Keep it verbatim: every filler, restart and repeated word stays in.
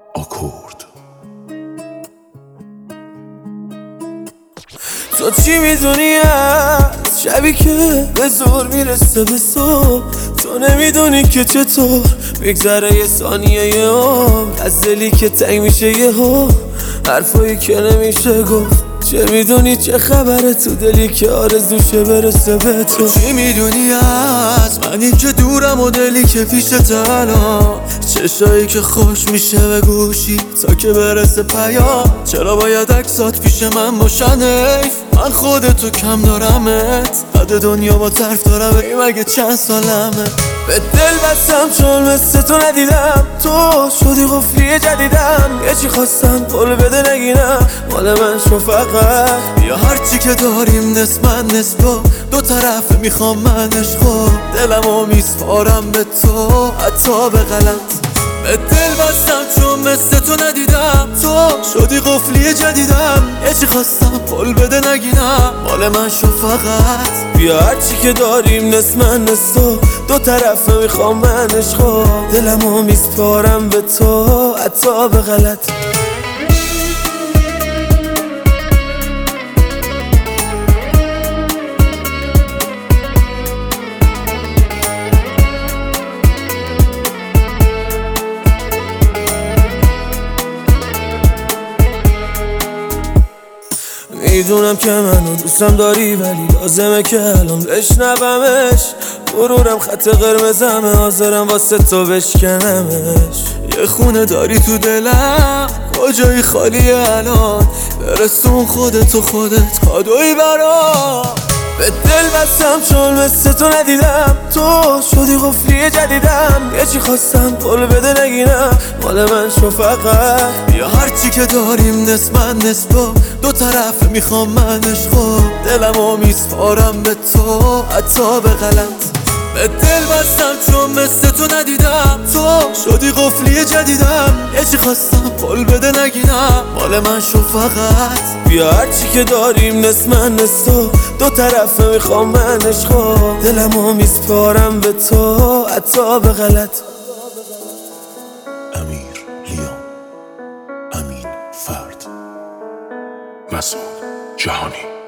آکورد. تو چی میدونی از شبی که به زور میرسه به صبح؟ تو نمیدونی که چطور بگذره یه ثانیه یه عمر از دلی که تنگ میشه یه ها، حرفایی که نمیشه گفت. چه میدونی چه خبره تو دلی که آرزوشه برسه به تو؟ چی میدونی از منی که دورم و دلی که پیش تنها، چشایی که خوش میشه به گوشی تا که برسه پیام. چرا باید عکسات پیش من باشن؟ حیف من خودتو کم دارمت، قد دنیا با طرف دارم. ای مگه چند سالمه؟ به دل بستم چون مثل تو ندیدم، تو شدی قفلی جدیدم. یه چی خواستم قول بده نگینم، مال من شو فقط. یا هرچی که داریم نصف من نصف تو، دو طرف میخوام من عشقو، دلمو میسپارم به تو حتی به غلط. به دل بستم چون مثل تو ندیدم، تو شدی قفلی جدیدم. یه چی خواستم قول بده نگینم، مال من شو فقط. بیا هرچی که داریم نصف من نصف تو، دو طرف میخوام من عشقو، دلمو میسپارم به تو حتی به غلط. میدونم که منو دوستم داری، ولی لازمه که الان بشنومش. غرورم خط قرمزمه، حاضرم واسه تو بشکنمش. یه خونه داری تو دلم، کجایی خالیه الان؟ برسون خودتو خودت کادوی برام. به دل بستم چون مثل تو ندیدم، تو شدی قفلی جدیدم. یه چی خواستم قول بده نگینم، مال من شو فقط. یا هرچی که داریم نصف من نصف تو، دو طرف میخوام من عشقو، دلمو میسپارم به تو حتی به غلط. به دل بستم چون مثل تو ندیدم، تو شدی قفلی جدیدم. یه چی خواستم قول بده نگینم، مال من شو فقط. بیا هرچی که داریم نصف من نصف تو، دو طرف میخوام من عشقو، دلمو میسپارم به تو حتی به غلط. امیر لیام، امین فرد، مسعود جهانی.